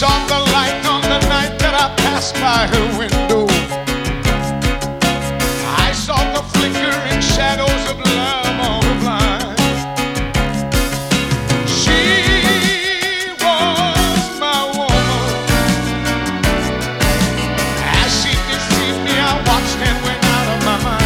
saw the light on the night that I passed by her window. I saw the flickering shadows of love on the blind. She was my woman. As she deceived me, I watched and went out of my mind.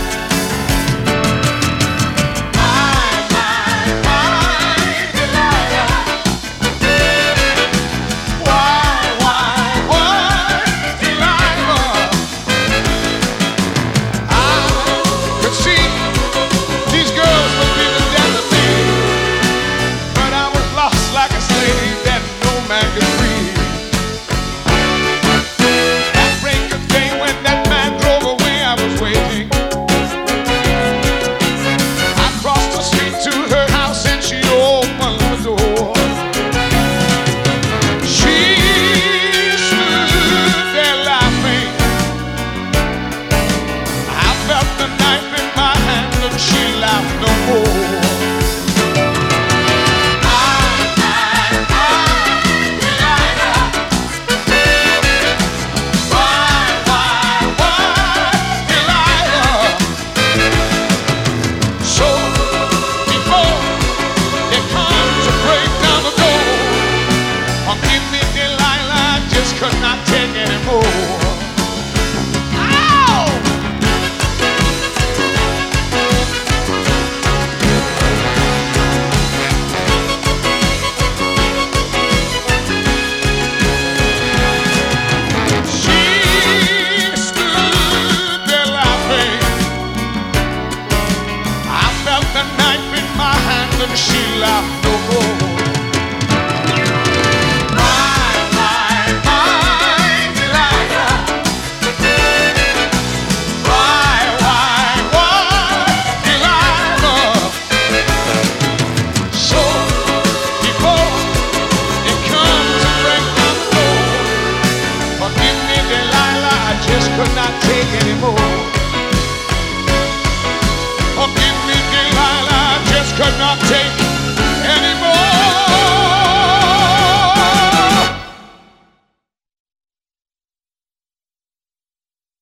Could not take anymore. Ow! She stood there laughing. I felt the knife in my hand and she laughed no more.